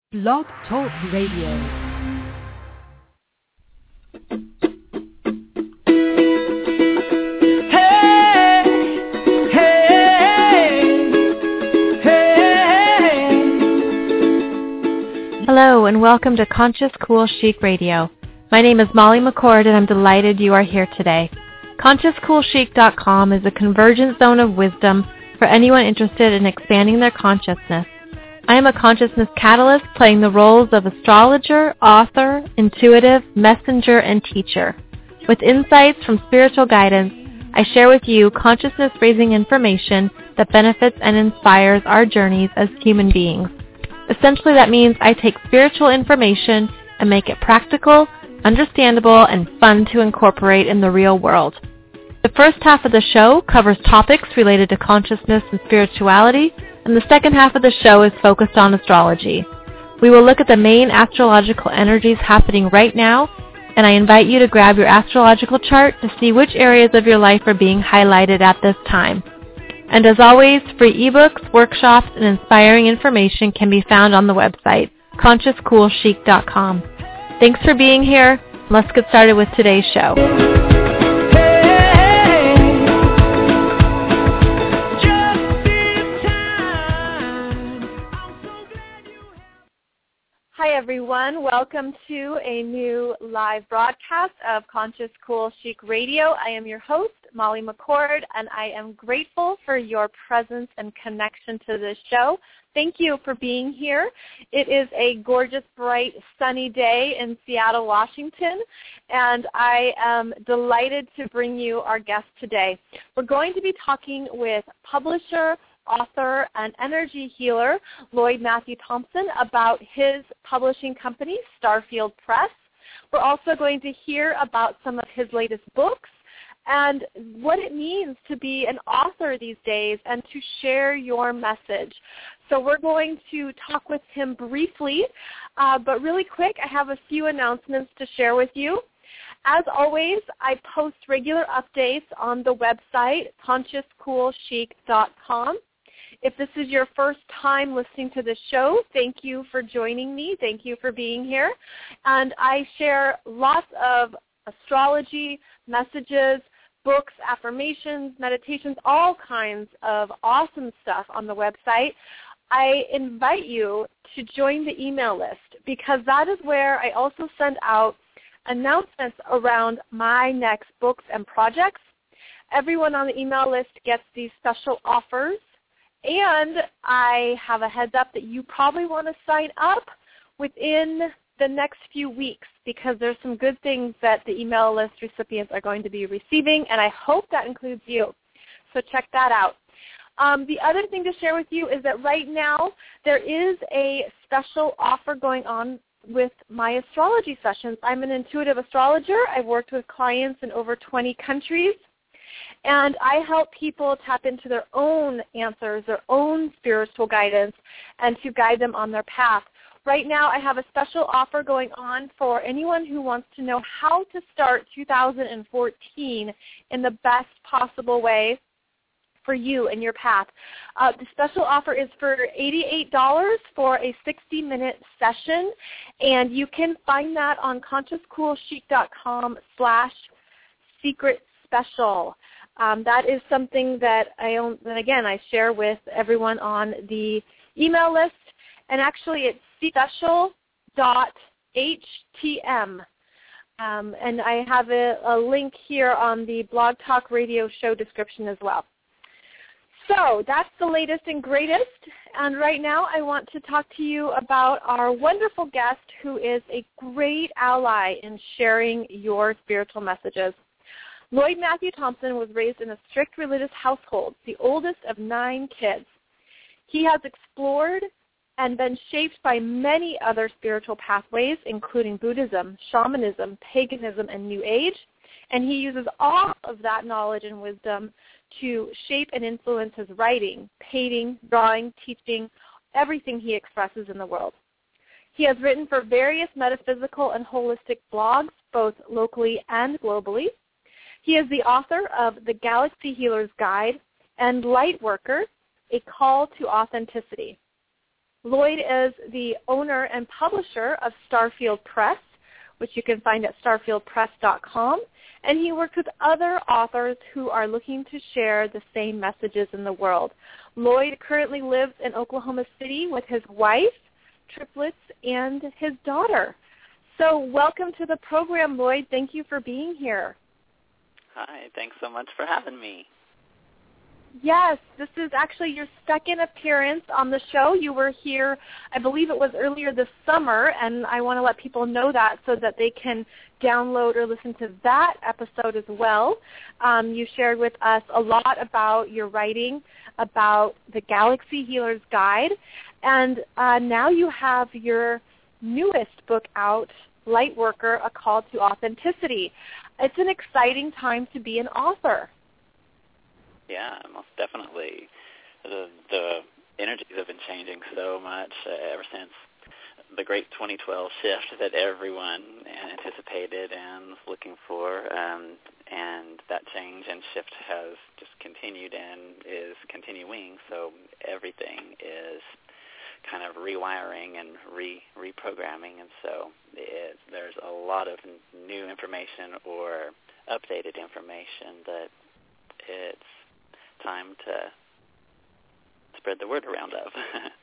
Blog Talk Radio. Hello and welcome to Conscious Cool Chic Radio. My name is Molly McCord and I'm delighted you are here today. ConsciousCoolChic.com is a convergent zone of wisdom for anyone interested in expanding their consciousness. I am a consciousness catalyst playing the roles of astrologer, author, intuitive, messenger, and teacher. With insights from spiritual guidance, I share with you consciousness-raising information that benefits and inspires our journeys as human beings. Essentially, that means I take spiritual information and make it practical, understandable, and fun to incorporate in the real world. The first half of the show covers topics related to consciousness and spirituality, and the second half of the show is focused on astrology. We will look at the main astrological energies happening right now, and I invite you to grab your astrological chart to see which areas of your life are being highlighted at this time. And as always, free ebooks, workshops, and inspiring information can be found on the website, ConsciousCoolChic.com. Thanks for being here. Let's get started with today's show. Hi everyone, welcome to a new live broadcast of Conscious Cool Chic Radio. I am your host, Molly McCord, and I am grateful for your presence and connection to this show. Thank you for being here. It is a gorgeous, bright, sunny day in Seattle, Washington, and I am delighted to bring you our guest today. We're going to be talking with publisher, author, and energy healer Lloyd Matthew Thompson about his publishing company, Starfield Press. We're also going to hear about some of his latest books and what it means to be an author these days and to share your message. So we're going to talk with him briefly, but really quick, I have a few announcements to share with you. As always, I post regular updates on the website, ConsciousCoolChic.com. If this is your first time listening to the show, thank you for joining me. Thank you for being here. And I share lots of astrology, messages, books, affirmations, meditations, all kinds of awesome stuff on the website. I invite you to join the email list because that is where I also send out announcements around my next books and projects. Everyone on the email list gets these special offers. And I have a heads up that you probably want to sign up within the next few weeks because there's some good things that the email list recipients are going to be receiving, and I hope that includes you. So check that out. The other thing to share with you is that right now there is a special offer going on with my astrology sessions. I'm an intuitive astrologer. I've worked with clients in over 20 countries. And I help people tap into their own answers, their own spiritual guidance, and to guide them on their path. Right now I have a special offer going on for anyone who wants to know how to start 2014 in the best possible way for you and your path. The special offer is for $88 for a 60-minute session, and you can find that on ConsciousCoolChic.com/secret special. That is something that I share with everyone on the email list. And actually it's special.htm. And I have a link here on the Blog Talk Radio show description as well. So that's the latest and greatest. And right now I want to talk to you about our wonderful guest who is a great ally in sharing your spiritual messages. Lloyd Matthew Thompson was raised in a strict religious household, the oldest of 9 kids. He has explored and been shaped by many other spiritual pathways, including Buddhism, shamanism, paganism, and New Age, and he uses all of that knowledge and wisdom to shape and influence his writing, painting, drawing, teaching, everything he expresses in the world. He has written for various metaphysical and holistic blogs, both locally and globally. He is the author of The Galaxy Healer's Guide and Lightworker, A Call to Authenticity. Lloyd is the owner and publisher of Starfield Press, which you can find at starfieldpress.com, and he works with other authors who are looking to share the same messages in the world. Lloyd currently lives in Oklahoma City with his wife, triplets, and his daughter. So welcome to the program, Lloyd. Thank you for being here. Hi, thanks so much for having me. Yes, this is actually your second appearance on the show. You were here, I believe it was earlier this summer, and I want to let people know that so that they can download or listen to that episode as well. You shared with us a lot about your writing, about the Galaxy Healer's Guide, and now you have your newest book out, Lightworker, A Call to Authenticity. It's an exciting time to be an author. Yeah, most definitely. The energies have been changing so much ever since the great 2012 shift that everyone anticipated and was looking for, and that change and shift has just continued and is continuing, so everything is kind of rewiring and reprogramming, and so there's a lot of new information or updated information that it's time to spread the word around of.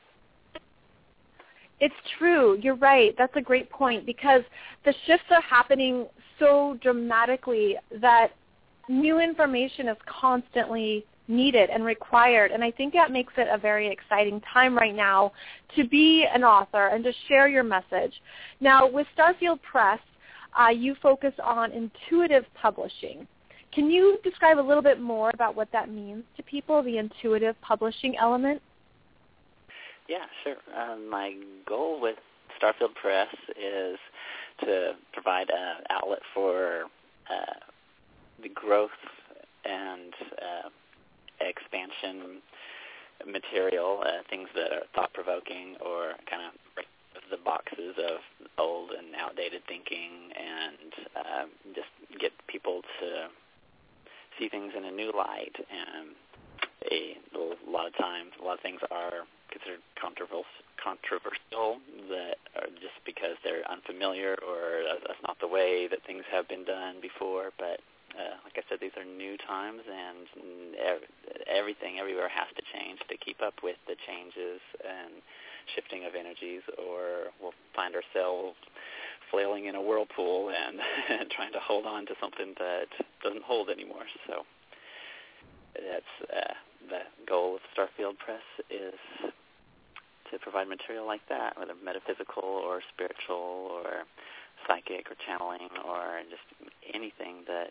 It's true. You're right. That's a great point, because the shifts are happening so dramatically that new information is constantly needed and required, and I think that makes it a very exciting time right now to be an author and to share your message. Now, with Starfield Press, you focus on intuitive publishing. Can you describe a little bit more about what that means to people, the intuitive publishing element? Yeah, sure. My goal with Starfield Press is to provide an outlet for the growth and expansion material, things that are thought-provoking or kind of break the boxes of old and outdated thinking, and just get people to see things in a new light. And a lot of times, a lot of things are considered controversial that are just because they're unfamiliar or that's not the way that things have been done before. But like I said, these are new times, and everything everywhere has to change to keep up with the changes and shifting of energies, or we'll find ourselves flailing in a whirlpool and trying to hold on to something that doesn't hold anymore. So that's the goal of Starfield Press, is to provide material like that, whether metaphysical or spiritual or psychic or channeling or just anything that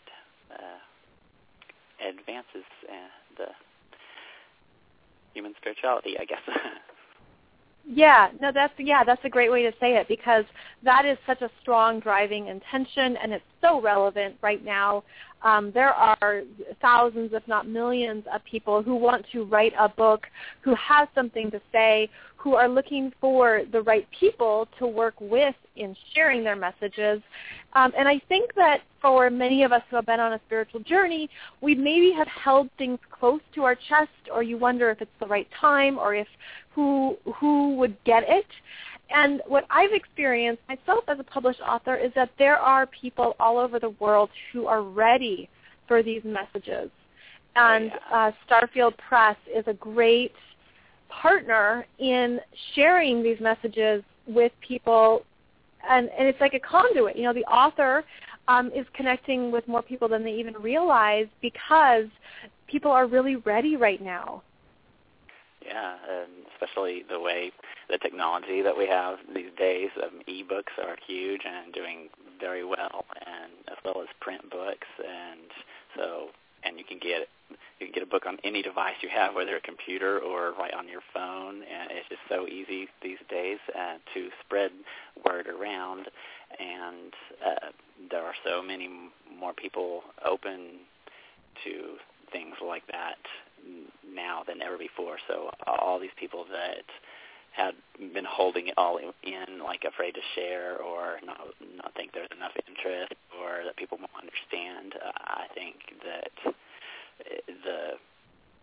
advances the human spirituality, I guess. That's a great way to say it, because that is such a strong driving intention, and it's so relevant right now. There are thousands, if not millions, of people who want to write a book, who have something to say, who are looking for the right people to work with in sharing their messages. And I think that for many of us who have been on a spiritual journey, we maybe have held things close to our chest, or you wonder if it's the right time, or if who would get it. And what I've experienced myself as a published author is that there are people all over the world who are ready for these messages. And Starfield Press is a great partner in sharing these messages with people, and it's like a conduit. You know, the author is connecting with more people than they even realize, because people are really ready right now. Yeah, and especially the way the technology that we have these days. E-books are huge and doing very well, and as well as print books, and you can get a book on any device you have, whether a computer or right on your phone, and it's just so easy these days to spread word around, and there are so many more people open to things like that now than ever before. So all these people that had been holding it all in, like afraid to share, or not think there's enough interest, or that people won't understand, I think that the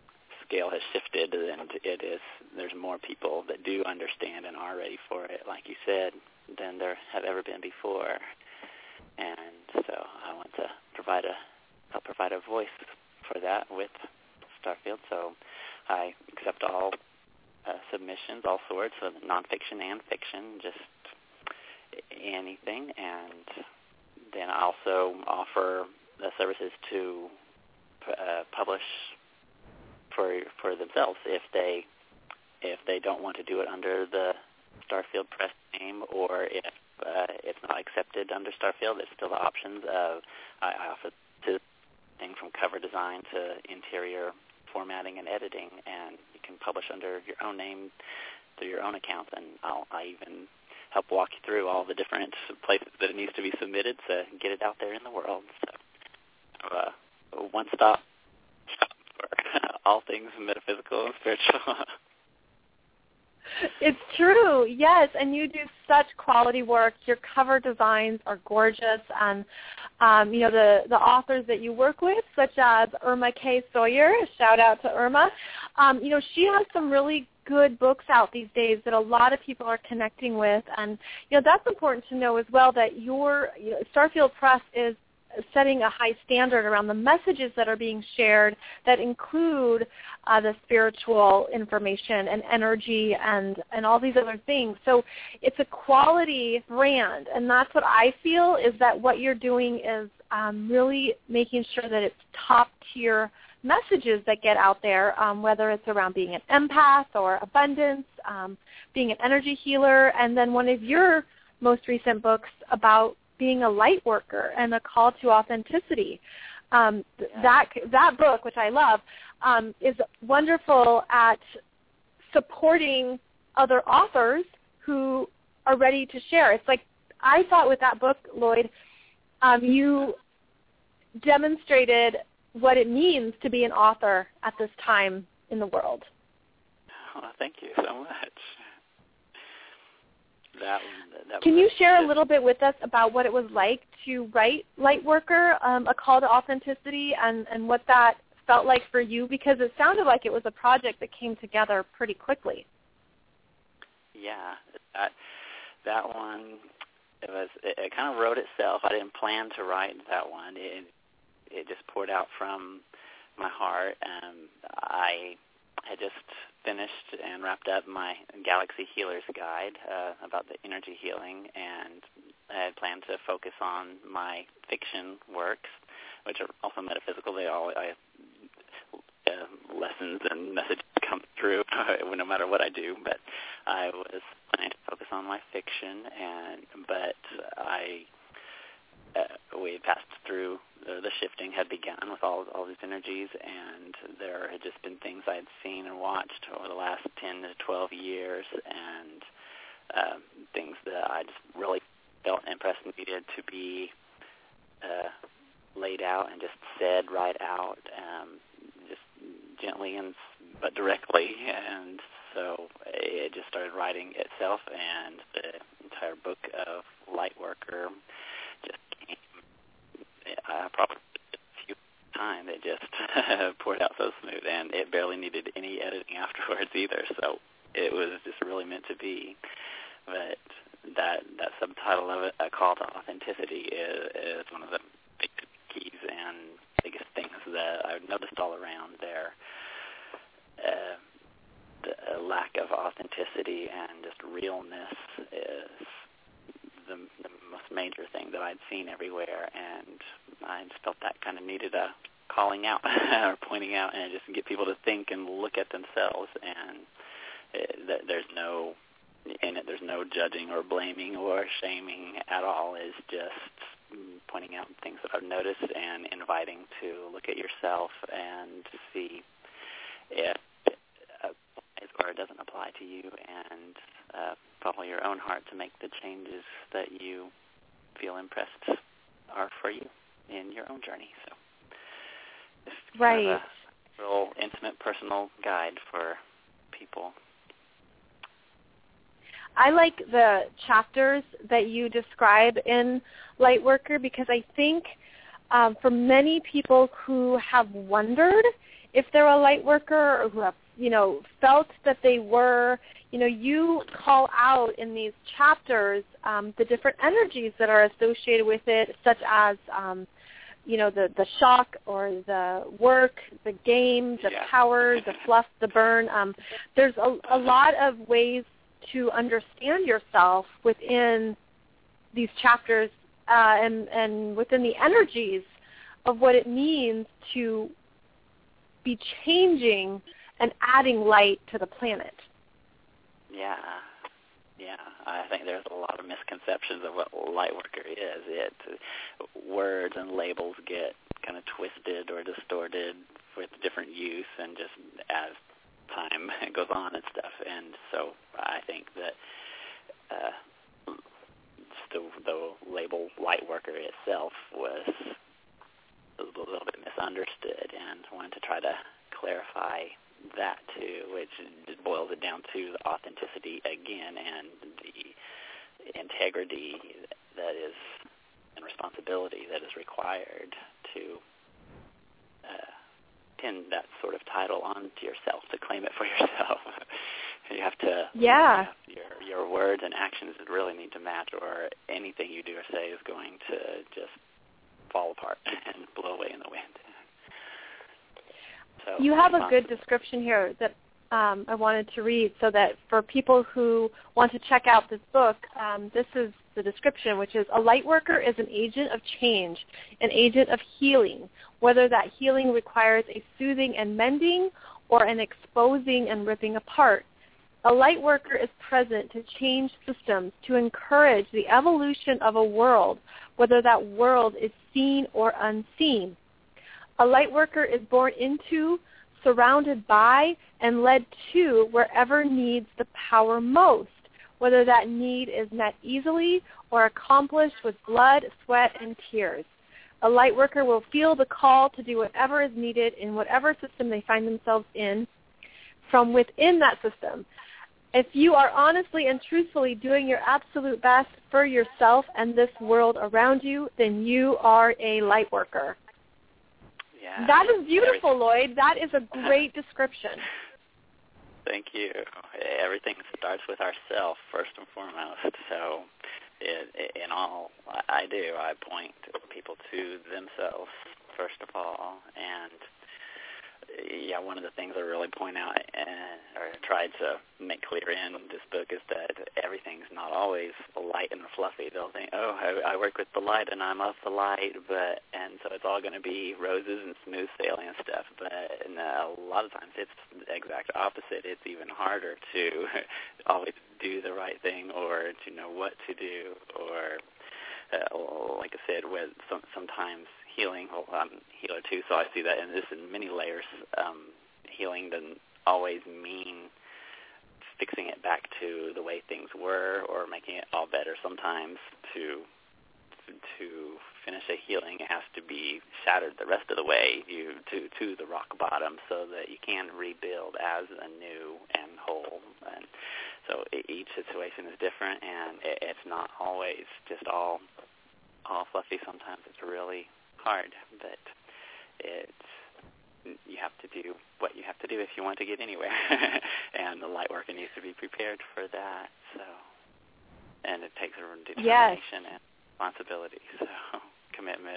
scale has shifted, and there's more people that do understand and are ready for it, like you said, than there have ever been before. And so I want to help provide a voice for that with Starfield. So I accept all submissions, all sorts of nonfiction and fiction, just anything. And then I also offer the services to publish for themselves if they don't want to do it under the Starfield Press name, or if it's not accepted under Starfield. There's still the options of I offer to thing from cover design to interior formatting and editing, and you can publish under your own name through your own account, and I even help walk you through all the different places that it needs to be submitted to get it out there in the world. So one-stop shop for all things metaphysical and spiritual. It's true, yes, and you do such quality work. Your cover designs are gorgeous, and the authors that you work with, such as Irma K. Sawyer, shout out to Irma. She has some really good books out these days that a lot of people are connecting with, and that's important to know as well, that Starfield Press is setting a high standard around the messages that are being shared that include the spiritual information and energy and all these other things. So it's a quality brand, and that's what I feel is that what you're doing is really making sure that it's top-tier messages that get out there, whether it's around being an empath or abundance, being an energy healer, and then one of your most recent books about being a light worker and a call to authenticity. That book, which I love, is wonderful at supporting other authors who are ready to share. It's like I thought with that book, Lloyd, you demonstrated what it means to be an author at this time in the world. Oh, thank you so much. Can you share a little bit with us about what it was like to write Lightworker, A Call to Authenticity, and what that felt like for you? Because it sounded like it was a project that came together pretty quickly. Yeah, that one, it kind of wrote itself. I didn't plan to write that one. It just poured out from my heart. I had just finished and wrapped up my Galaxy Healer's Guide about the energy healing, and I had planned to focus on my fiction works, which are also metaphysical. They all lessons and messages come through no matter what I do, but I was planning to focus on my fiction, but we had passed through, the shifting had begun with all these energies, and there had just been things I had seen and watched over the last 10 to 12 years, and things that I just really felt impressed needed to be laid out and just said right out, just gently but directly. And so it just started writing itself, and the entire book of Lightworker just came. I probably a few times. It just poured out so smooth, and it barely needed any editing afterwards either. So it was just really meant to be. But that subtitle of it, A Call to Authenticity, is one of the big keys and biggest things that I've noticed all around there. The lack of authenticity and just realness is the most major thing that I'd seen everywhere, and I just felt that kind of needed a calling out or pointing out, and just get people to think and look at themselves. And there's no judging or blaming or shaming at all. It's just pointing out things that I've noticed and inviting to look at yourself and see if it applies or it doesn't apply to you, and follow your own heart to make the changes that you feel impressed are for you in your own journey. So it's kind of a real intimate, personal guide for people. I like the chapters that you describe in Lightworker, because I think for many people who have wondered if they're a light worker or who have, felt that they were, you call out in these chapters the different energies that are associated with it, such as, the shock or the work, the game, the power, the fluff, the burn. There's a lot of ways to understand yourself within these chapters and within the energies of what it means to be changing and adding light to the planet. Yeah. I think there's a lot of misconceptions of what light worker is. Words and labels get kind of twisted or distorted with different use and just as time goes on and stuff. And so I think that the label light worker itself was a little bit misunderstood, and wanted to try to clarify that too, which boils it down to the authenticity again and the integrity that is and responsibility that is required to pin that sort of title onto yourself, to claim it for yourself. You have to, your words and actions really need to match, or anything you do or say is going to just fall apart and blow away in the wind. So you have a good description here that I wanted to read, so that for people who want to check out this book, this is the description, which is: a light worker is an agent of change, an agent of healing, whether that healing requires a soothing and mending or an exposing and ripping apart. A light worker is present to change systems, to encourage the evolution of a world, whether that world is seen or unseen. A light worker is born into, surrounded by, and led to wherever needs the power most, whether that need is met easily or accomplished with blood, sweat, and tears. A light worker will feel the call to do whatever is needed in whatever system they find themselves in from within that system. If you are honestly and truthfully doing your absolute best for yourself and this world around you, then you are a light worker. Yeah. That is beautiful, Lloyd. That is a great description. Thank you. Everything starts with ourselves first and foremost. So in all I do, I point people to themselves first of all. And one of the things I really point out or tried to make clear in this book is that everything's not always light and fluffy. They'll think, I work with the light and I'm of the light, and so it's all going to be roses and smooth sailing and stuff. But a lot of times it's the exact opposite. It's even harder to always do the right thing or to know what to do, or like I said, with sometimes healing. Well, I'm a healer too, so I see that in this in many layers. Healing doesn't always mean fixing it back to the way things were or making it all better. Sometimes to finish a healing, it has to be shattered the rest of the way to the rock bottom, so that you can rebuild as a new and whole. And so each situation is different, and it's not always just all fluffy. Sometimes it's really hard, but you have to do what you have to do if you want to get anywhere. And the light worker needs to be prepared for that. So, and it takes a determination and responsibility, so commitment.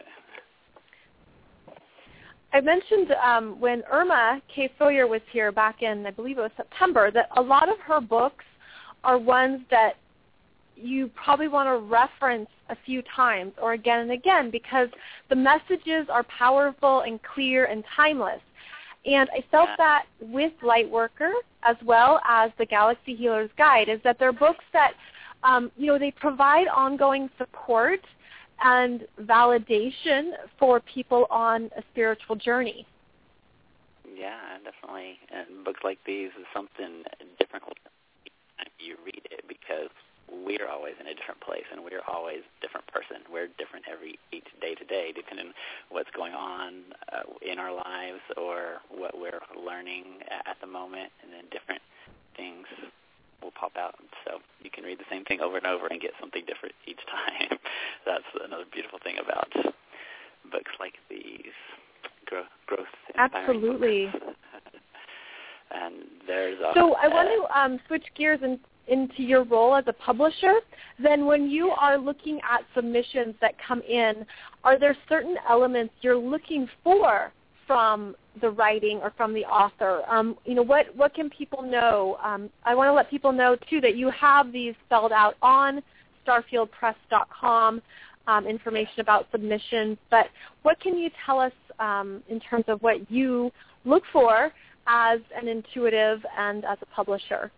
I mentioned when Irma K. Sawyer was here back in, I believe it was September, that a lot of her books are ones that you probably want to reference a few times or again and again, because the messages are powerful and clear and timeless. And I felt that with Lightworker, as well as the Galaxy Healer's Guide, is that they're books that, they provide ongoing support and validation for people on a spiritual journey. Yeah, definitely. And books like these is something different when you read it, because we're always in a different place, and we're always a different person. We're different each day to day, depending on what's going on in our lives or what we're learning at the moment, and then different things will pop out. So you can read the same thing over and over and get something different each time. That's another beautiful thing about books like these, growth Absolutely. And there's so I want to switch gears into your role as a publisher. Then when you are looking at submissions that come in, are there certain elements you're looking for from the writing or from the author? What can people know? I want to let people know, too, that you have these spelled out on starfieldpress.com, information about submissions. But what can you tell us in terms of what you look for as an intuitive and as a publisher?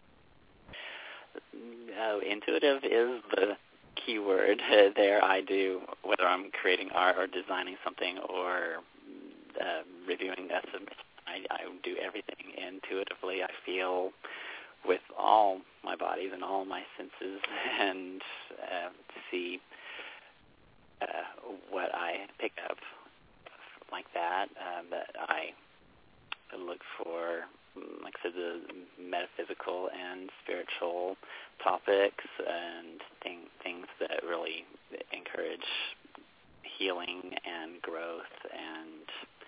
Intuitive is the key word there. I do, whether I'm creating art or designing something or reviewing a submission, I do everything intuitively. I feel with all my bodies and all my senses and see what I pick up like that. That I look for, like I said, the metaphysical and spiritual topics and things that really encourage healing and growth and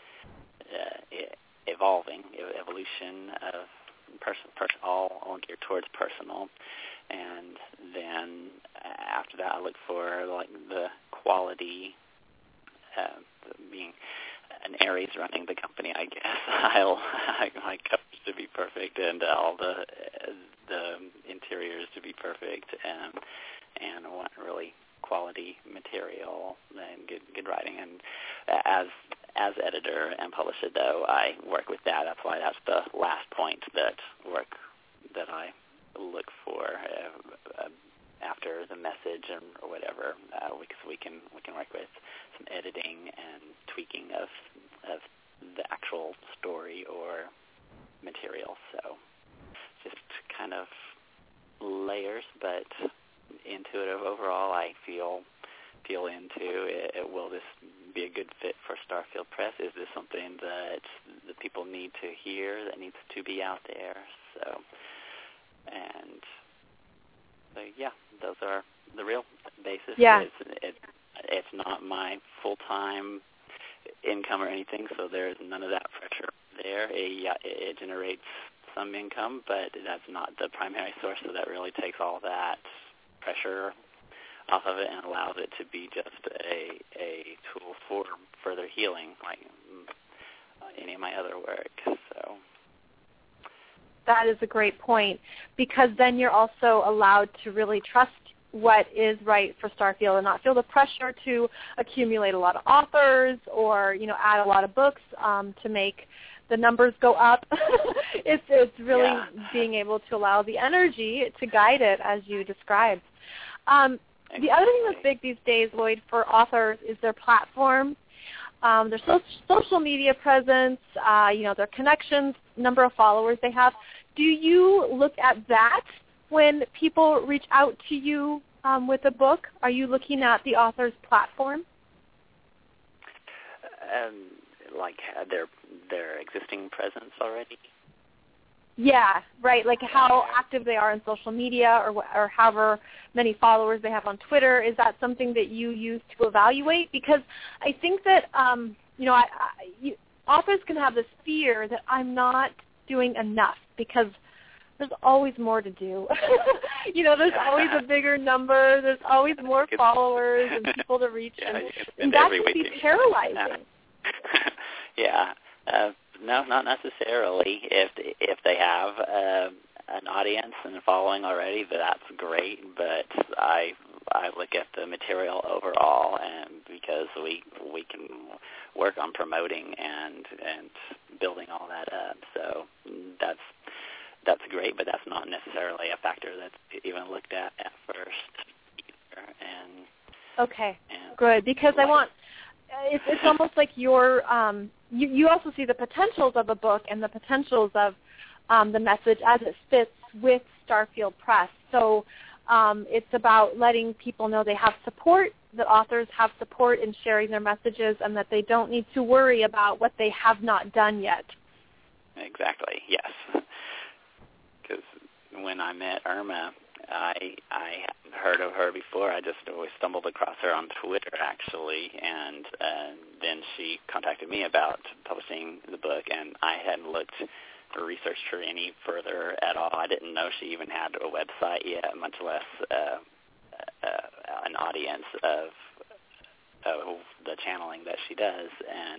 evolution of all geared towards personal. And then after that, I look for like the quality, being an Aries running the company, I guess. I like covers to be perfect and all the interiors to be perfect, and I want really quality material and good writing. And as editor and publisher, though, I work with that. That's why that's the last point that I look for after the message or whatever, because we can work with some editing and tweaking of the actual story or material. So just kind of layers, but intuitive overall. I feel into it. Will this be a good fit for Starfield Press? Is this something that the people need to hear, that needs to be out there? So yeah, those are the real basis. Yeah. It's not my full-time income or anything, so there's none of that pressure there. It generates some income, but that's not the primary source, so that really takes all that pressure off of it and allows it to be just a tool for further healing, like any of my other work. So that is a great point, because then you're also allowed to really trust what is right for Starfield and not feel the pressure to accumulate a lot of authors or, add a lot of books to make the numbers go up. It's really being able to allow the energy to guide it, as you described. The other thing that's big these days, Lloyd, for authors is their platform, their social media presence, their connections, number of followers they have. Do you look at that when people reach out to you with a book? Are you looking at the author's platform? Like their existing presence already? Yeah, right. Like how active they are in social media, or however many followers they have on Twitter. Is that something that you use to evaluate? Because I think that authors can have this fear that I'm not doing enough, because there's always more to do. There's always a bigger number. There's always more followers and people to reach, and that can be paralyzing. Yeah. No, not necessarily. If they have an audience and a following already, that's great. But I look at the material overall, and because we can work on promoting and building all that up. So that's great, but that's not necessarily a factor that's even looked at first either. Okay, good, because I want. It's almost like you're you also see the potentials of a book and the potentials of the message as it fits with Starfield Press. So it's about letting people know they have support, that authors have support in sharing their messages, and that they don't need to worry about what they have not done yet. Exactly, yes. Because when I met Irma, I hadn't heard of her before. I just always stumbled across her on Twitter, actually, and then she contacted me about publishing the book, and I hadn't looked or researched her any further at all. I didn't know she even had a website yet, much less an audience of the channeling that she does. And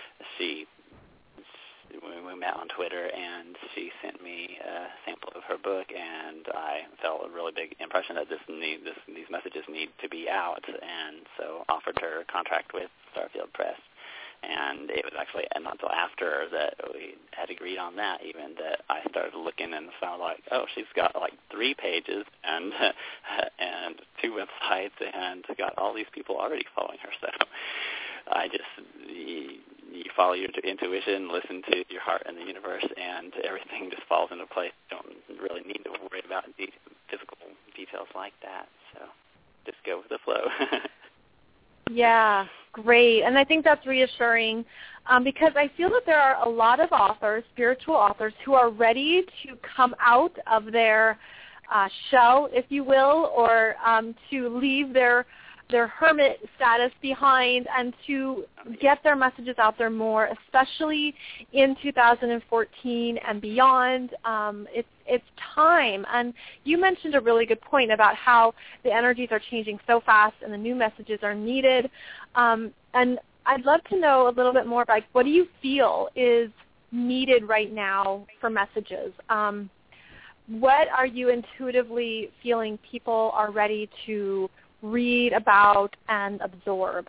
we met on Twitter, and she sent me a sample of her book, and I felt a really big impression that these messages need to be out, and so offered her a contract with Starfield Press. And it was actually not until after that we had agreed on that even that I started looking and found like, oh, she's got like 3 pages and 2 websites and got all these people already following her. So I just, you follow your intuition, listen to your heart and the universe, and everything just falls into place. You don't really need to worry about physical details like that. So just go with the flow. Yeah, great. And I think that's reassuring because I feel that there are a lot of authors, spiritual authors, who are ready to come out of their shell, if you will, or to leave their hermit status behind and to get their messages out there more, especially in 2014 and beyond. It's time. And you mentioned a really good point about how the energies are changing so fast and the new messages are needed. And I'd love to know a little bit more about what do you feel is needed right now for messages? What are you intuitively feeling people are ready to read about and absorb?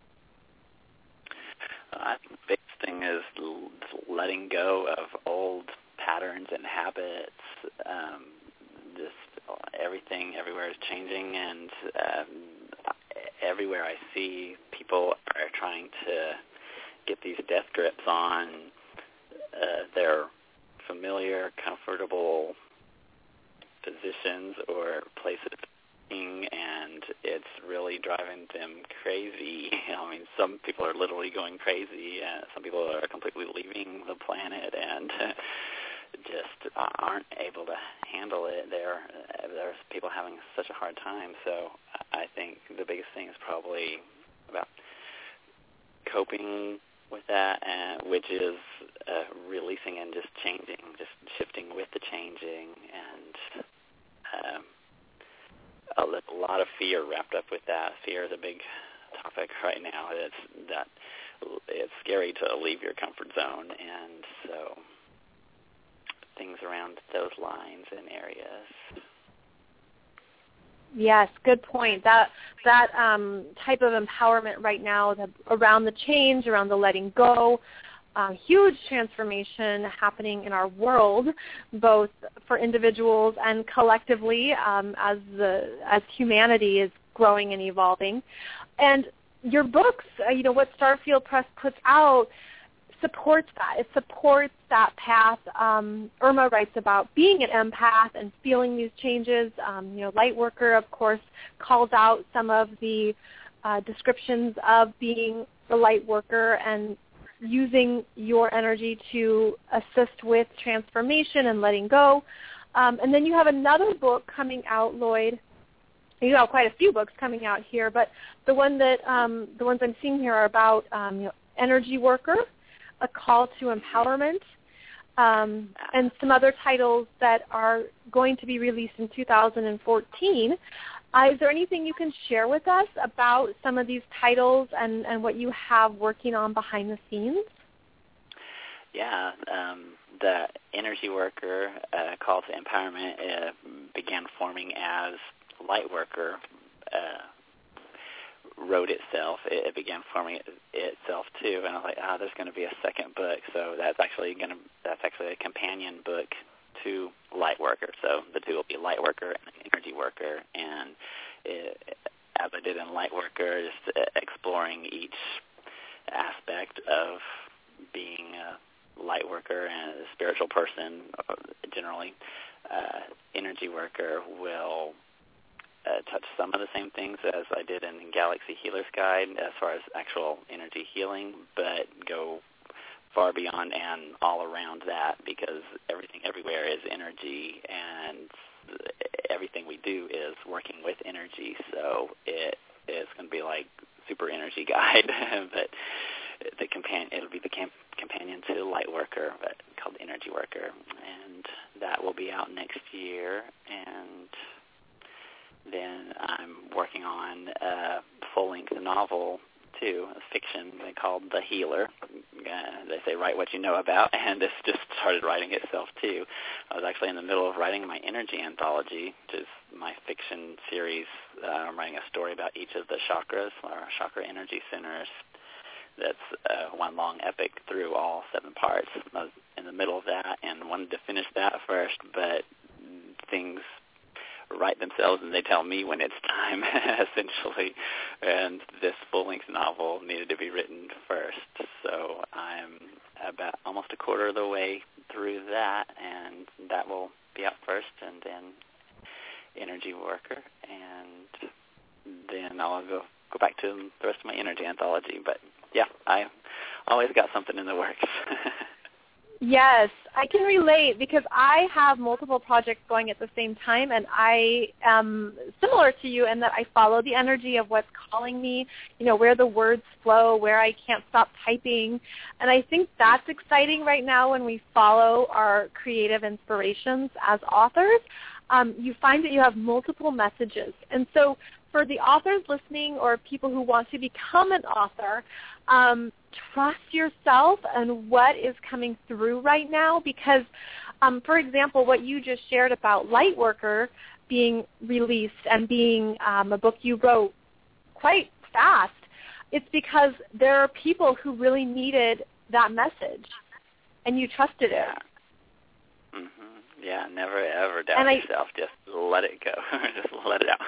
I think the biggest thing is letting go of old patterns and habits. Just everything everywhere is changing, and everywhere I see people are trying to get these death grips on their familiar, comfortable positions or places, and it's really driving them crazy. I mean, some people are literally going crazy. Some people are completely leaving the planet and just aren't able to handle it. There's people having such a hard time. So I think the biggest thing is probably about coping with that, which is releasing and just changing, just shifting with the changing, and a lot of fear wrapped up with that. Fear is a big topic right now. It's scary to leave your comfort zone, and so things around those lines and areas. Yes, good point. That type of empowerment right now around the change, around the letting go, huge transformation happening in our world, both for individuals and collectively as humanity is growing and evolving. And your books, what Starfield Press puts out, supports that. It supports that path. Irma writes about being an empath and feeling these changes. Lightworker, of course, calls out some of the descriptions of being the Lightworker and using your energy to assist with transformation and letting go. And then you have another book coming out, Lloyd. You have quite a few books coming out here, but the ones I'm seeing here are about Energy Worker, A Call to Empowerment, and some other titles that are going to be released in 2014. Is there anything you can share with us about some of these titles and what you have working on behind the scenes? Yeah, the Energy Worker, Call to Empowerment, began forming as Lightworker wrote itself. It began forming itself too, and I was like, there's going to be a second book, so that's actually a companion book to Lightworker. So the two will be Lightworker and Energy Worker, and as I did in Lightworker, just exploring each aspect of being a Lightworker and a spiritual person generally. Energy Worker will touch some of the same things as I did in Galaxy Healer's Guide as far as actual energy healing, but go far beyond and all around that, because everything everywhere is energy, and everything we do is working with energy. So it's going to be like Super Energy Guide, but it'll be the companion to Lightworker, but called Energy Worker, and that will be out next year. And then I'm working on a full-length novel too, a fiction called The Healer. They say write what you know about, and it's just started writing itself too. I was actually in the middle of writing my energy anthology, which is my fiction series. I'm writing a story about each of the chakras, or chakra energy centers. That's one long epic through all 7 parts. I was in the middle of that and wanted to finish that first, but things write themselves and they tell me when it's time, essentially. And this full-length novel needed to be written first. So I'm about almost a quarter of the way through that, and that will be out first, and then Energy Worker, and then I'll go back to the rest of my energy anthology. But yeah, I always got something in the works. Yes, I can relate because I have multiple projects going at the same time, and I am similar to you in that I follow the energy of what's calling me, where the words flow, where I can't stop typing. And I think that's exciting right now when we follow our creative inspirations as authors. You find that you have multiple messages. And so for the authors listening or people who want to become an author, trust yourself and what is coming through right now because, for example, what you just shared about Lightworker being released and being a book you wrote quite fast, it's because there are people who really needed that message, and you trusted it. Mm-hmm. Yeah, never ever doubt yourself. Just let it go. Just let it out.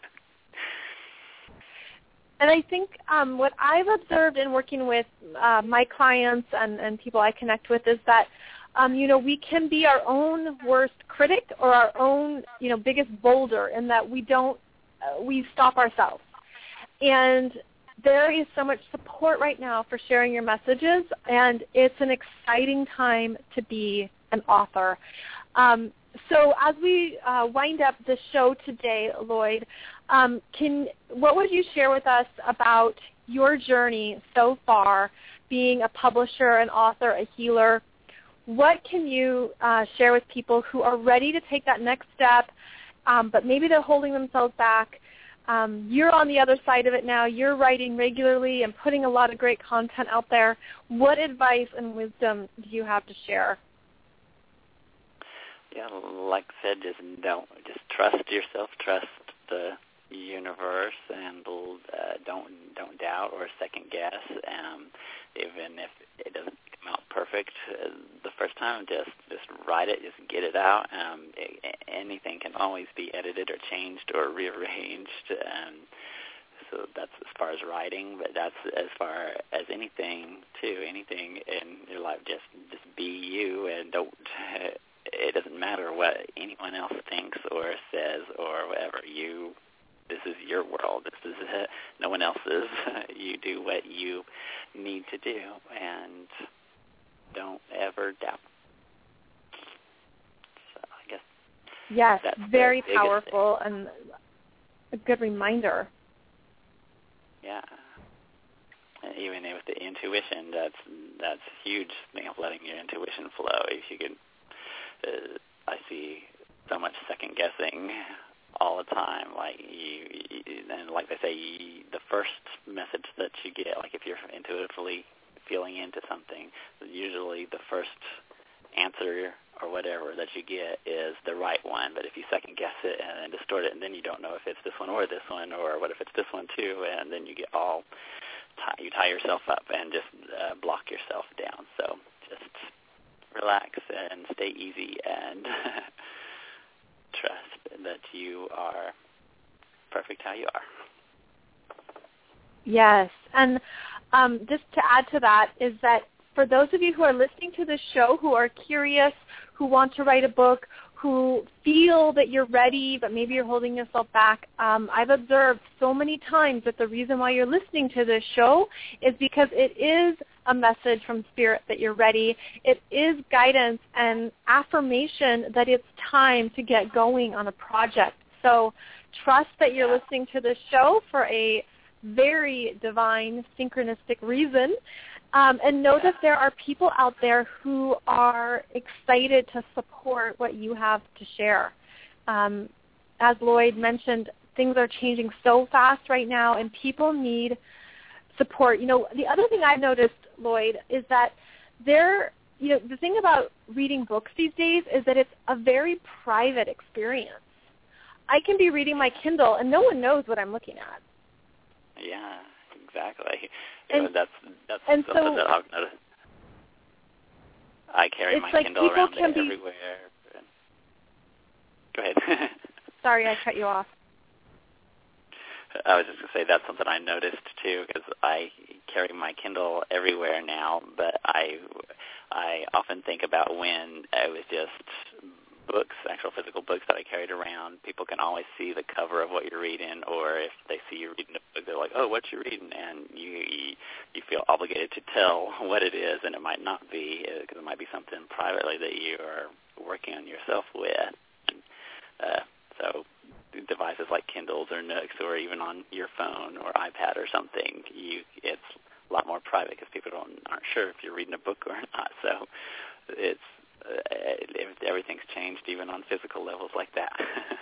And I think what I've observed in working with my clients and people I connect with is that, we can be our own worst critic or our own, biggest boulder in that we stop ourselves. And there is so much support right now for sharing your messages, and it's an exciting time to be an author. So as we wind up the show today, Lloyd, what would you share with us about your journey so far, being a publisher, an author, a healer? What can you share with people who are ready to take that next step, but maybe they're holding themselves back? You're on the other side of it now. You're writing regularly and putting a lot of great content out there. What advice and wisdom do you have to share? Yeah, like I said, just trust yourself, trust the universe, and don't doubt or second guess. Even if it doesn't come out perfect the first time, just write it, just get it out. Anything can always be edited or changed or rearranged. So that's as far as writing, but that's as far as anything too. Anything in your life, just be you, and don't. It doesn't matter what anyone else thinks or says or whatever. This is your world. This is no one else's. You do what you need to do, and don't ever doubt. So I guess yes, very powerful and a good reminder. Yeah. And even with the intuition, that's huge thing of letting your intuition flow. If you can. I see so much second guessing all the time. And like they say, the first message that you get, like if you're intuitively feeling into something, usually the first answer or whatever that you get is the right one. But if you second guess it and then distort it, and then you don't know if it's this one or this one, or what if it's this one too, and then you get you tie yourself up and just block yourself down. So just relax and stay easy and trust that you are perfect how you are. Yes, and just to add to that is that for those of you who are listening to this show who are curious, who want to write a book, who feel that you're ready, but maybe you're holding yourself back. I've observed so many times that the reason why you're listening to this show is because it is a message from Spirit that you're ready. It is guidance and affirmation that it's time to get going on a project. So trust that you're listening to this show for a very divine, synchronistic reason. And know that there are people out there who are excited to support what you have to share. As Lloyd mentioned, things are changing so fast right now, and people need support. You know, the other thing I've noticed, Lloyd, is that the thing about reading books these days is that it's a very private experience. I can be reading my Kindle, and no one knows what I'm looking at. Yeah, exactly. And, that's something that I've noticed. I carry my Kindle around everywhere. Go ahead. Sorry, I cut you off. I was just going to say that's something I noticed too, because I carry my Kindle everywhere now, but I often think about when it was just books, actual physical books that I carried around. People can always see the cover of what you're reading, or if they see you reading a book, they're like, "Oh, what you reading?" And you feel obligated to tell what it is, and it might not be, because it might be something privately that you are working on yourself with. And, so devices like Kindles or Nooks, or even on your phone or iPad or something, it's a lot more private because people aren't sure if you're reading a book or not. So it's everything's changed even on physical levels like that.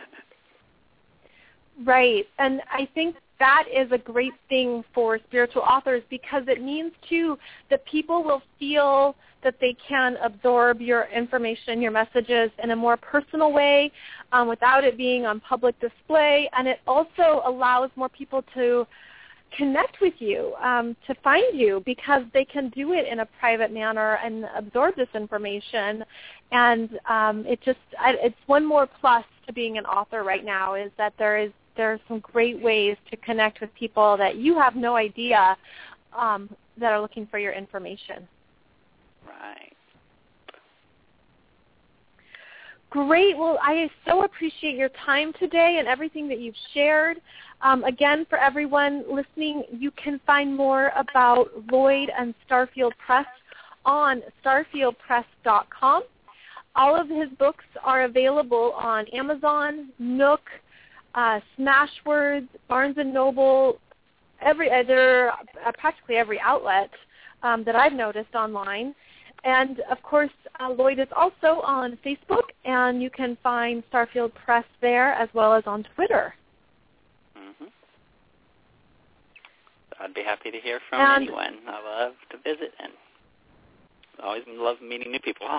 Right. And I think that is a great thing for spiritual authors, because it means, too, that people will feel that they can absorb your information, your messages in a more personal way without it being on public display. And it also allows more people to connect with you, to find you, because they can do it in a private manner and absorb this information. And it's one more plus to being an author right now, is that there are some great ways to connect with people that you have no idea that are looking for your information. Right. Great. Well, I so appreciate your time today and everything that you've shared. Again, for everyone listening, you can find more about Lloyd and Starfield Press on starfieldpress.com. All of his books are available on Amazon, Nook, Smashwords, Barnes & Noble, practically every outlet that I've noticed online. And, of course, Lloyd is also on Facebook, and you can find Starfield Press there as well as on Twitter. Mm-hmm. I'd be happy to hear from anyone. I love to visit, and always love meeting new people.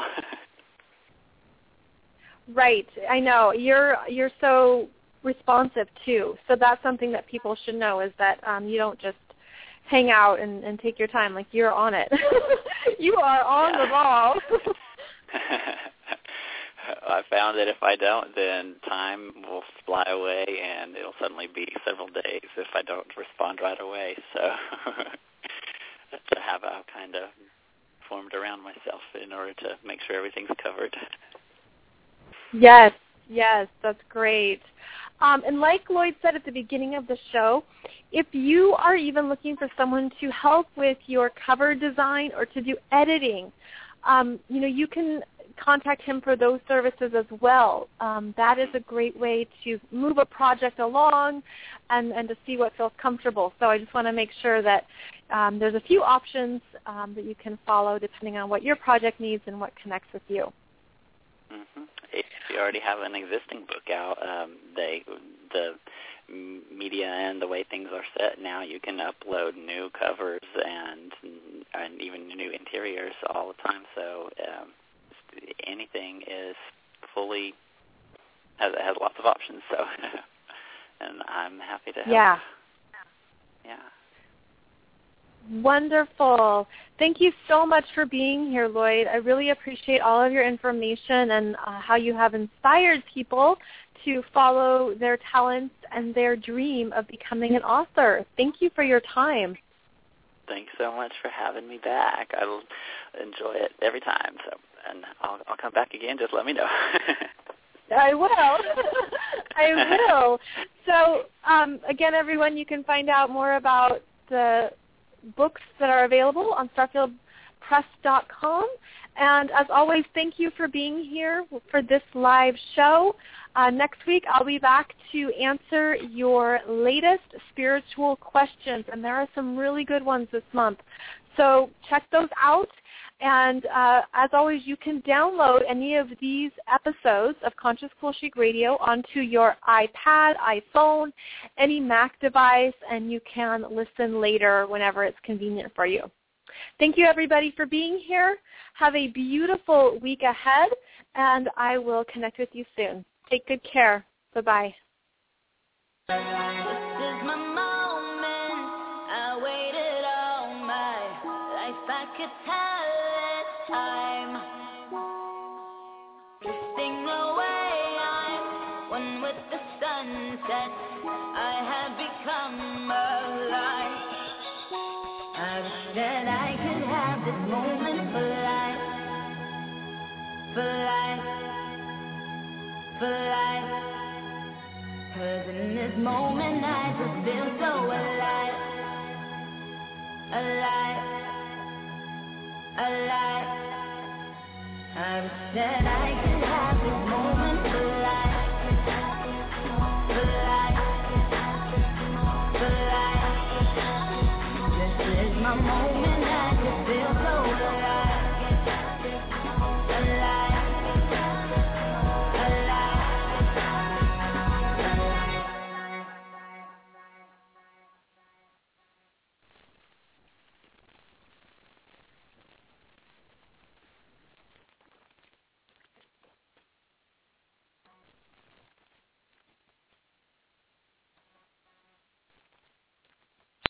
Right. I know. You're so responsive, too. So that's something that people should know, is that you don't just hang out and take your time. Like, you're on it. You are on the ball. I found that if I don't, then time will fly away, and it'll suddenly be several days if I don't respond right away. So to have a kind of formed around myself in order to make sure everything's covered. Yes, that's great. And like Lloyd said at the beginning of the show, if you are even looking for someone to help with your cover design or to do editing, you can contact him for those services as well. That is a great way to move a project along and to see what feels comfortable. So I just want to make sure that there's a few options that you can follow depending on what your project needs and what connects with you. Mm-hmm. If you already have an existing book out, the media and the way things are set now, you can upload new covers and even new interiors all the time. So anything is has lots of options. So, and I'm happy to help. Yeah. Yeah. Wonderful. Thank you so much for being here, Lloyd. I really appreciate all of your information and how you have inspired people to follow their talents and their dream of becoming an author. Thank you for your time. Thanks so much for having me back. I'll enjoy it every time. So, and I'll come back again. Just let me know. I will. I will. So, again, everyone, you can find out more about the books that are available on StarfieldPress.com. And as always, thank you for being here for this live show. Next week, I'll be back to answer your latest spiritual questions, and there are some really good ones this month. So check those out. And as always, you can download any of these episodes of Conscious Cool Chic Radio onto your iPad, iPhone, any Mac device, and you can listen later whenever it's convenient for you. Thank you, everybody, for being here. Have a beautiful week ahead, and I will connect with you soon. Take good care. Bye-bye. This is my moment. I waited all my life. I could tell it's time. Drifting away, I'm one with the sunset. I have become alive. I wish that I could have this moment for life. For life. For life. 'Cause in this moment I just feel so alive. Alive. Alive. I wish that I could have this moment for life. For life. For life. This is my moment, I just feel so alive.